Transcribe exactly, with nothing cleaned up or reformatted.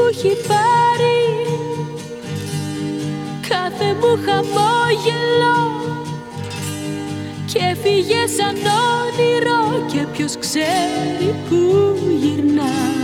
που έχει πάρει κάθε μου χαμόγελο και έφυγε σαν όνειρο και ποιος ξέρει που γυρνά.